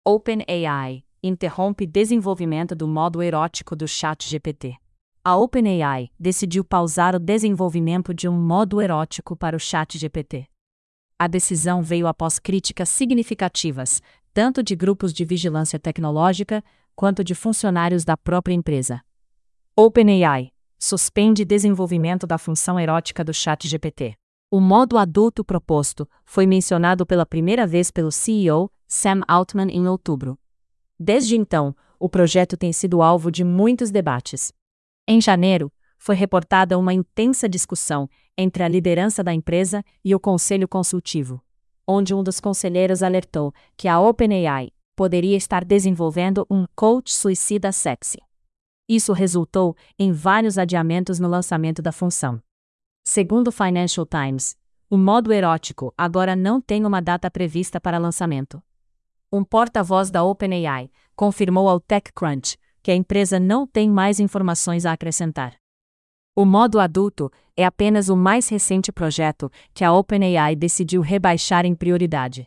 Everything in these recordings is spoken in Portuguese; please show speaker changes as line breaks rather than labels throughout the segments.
OpenAI interrompe desenvolvimento do modo erótico do ChatGPT. A OpenAI decidiu pausar o desenvolvimento de um modo erótico para o ChatGPT. A decisão veio após críticas significativas, tanto de grupos de vigilância tecnológica quanto de funcionários da própria empresa. OpenAI suspende desenvolvimento da função erótica do ChatGPT. O modo adulto proposto foi mencionado pela primeira vez pelo CEO, Sam Altman, em outubro. Desde então, o projeto tem sido alvo de muitos debates. Em janeiro, foi reportada uma intensa discussão entre a liderança da empresa e o conselho consultivo, onde um dos conselheiros alertou que a OpenAI poderia estar desenvolvendo um coach suicida sexy. Isso resultou em vários adiamentos no lançamento da função. Segundo o Financial Times, o modo erótico agora não tem uma data prevista para lançamento. Um porta-voz da OpenAI confirmou ao TechCrunch que a empresa não tem mais informações a acrescentar. O modo adulto é apenas o mais recente projeto que a OpenAI decidiu rebaixar em prioridade.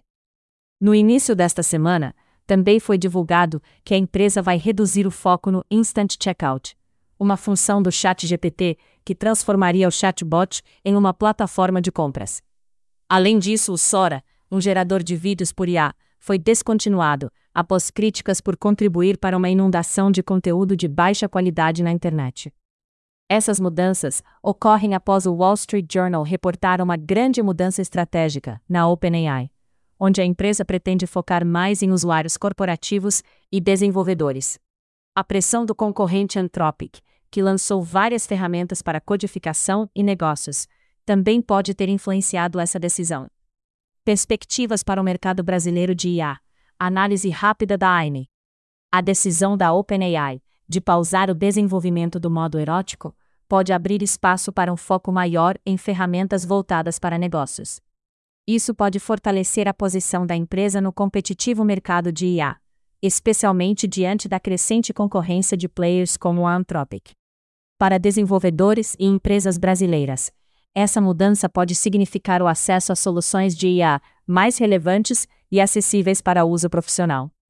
No início desta semana, também foi divulgado que a empresa vai reduzir o foco no Instant Checkout, uma função do ChatGPT que transformaria o chatbot em uma plataforma de compras. Além disso, o Sora, um gerador de vídeos por IA, foi descontinuado após críticas por contribuir para uma inundação de conteúdo de baixa qualidade na internet. Essas mudanças ocorrem após o Wall Street Journal reportar uma grande mudança estratégica na OpenAI, onde a empresa pretende focar mais em usuários corporativos e desenvolvedores. A pressão do concorrente Anthropic, que lançou várias ferramentas para codificação e negócios, também pode ter influenciado essa decisão. Perspectivas para o mercado brasileiro de IA. Análise rápida da AINE. A decisão da OpenAI de pausar o desenvolvimento do modo erótico pode abrir espaço para um foco maior em ferramentas voltadas para negócios. Isso pode fortalecer a posição da empresa no competitivo mercado de IA, especialmente diante da crescente concorrência de players como a Anthropic. Para desenvolvedores e empresas brasileiras, essa mudança pode significar o acesso a soluções de IA mais relevantes e acessíveis para uso profissional.